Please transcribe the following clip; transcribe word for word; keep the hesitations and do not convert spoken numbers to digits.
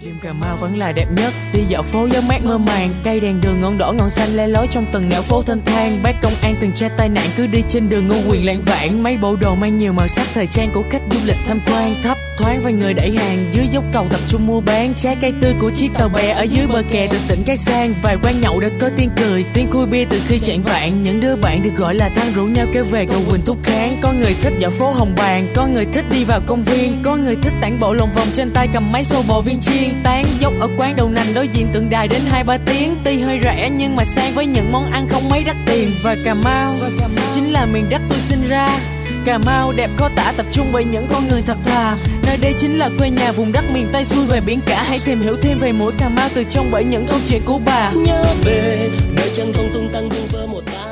Đêm Cà Mau vẫn là đẹp nhất, đi dạo phố gió mát mơ màng, cây đèn đường ngọn đỏ ngọn xanh le lói trong từng nẻo phố thênh thang. Bác công an từng tra tai nạn cứ đi trên đường ngô quyền lạng vảng, mấy bộ đồ mang nhiều màu sắc thời trang của khách du lịch tham quan. Thấp thoáng vài người đẩy hàng dưới dốc cầu tập trung mua bán, trái cây tươi của chiếc tàu bè ở dưới bờ kè được tỉnh cái sang. Vài quán nhậu đã có tiếng cười, tiếng khui bia từ khi chạng vạng, những đứa bạn được gọi là thăng rủ nhau kéo về cầu Quỳnh Thúc Kháng. Có người thích dạo phố Hồng Bàng, có người thích đi vào công viên, có người thích tản bộ lòng vòng trên tay cầm máy xô bò viên chiên. Tán dốc ở quán đậu nành đối diện tượng đài đến hai ba tiếng, tuy hơi rẻ nhưng mà sang với những món ăn không mấy đắt tiền. Và Cà Mau chính là miền đất tôi sinh ra, Cà Mau đẹp khó tả tập trung bởi những con người thật thà. Nơi đây chính là quê nhà vùng đất miền Tây xuôi về biển cả. Hãy tìm hiểu thêm về mũi Cà Mau từ trong bởi những câu chuyện của bà. Nhớ về nơi chân không tung tăng vu vơ một ba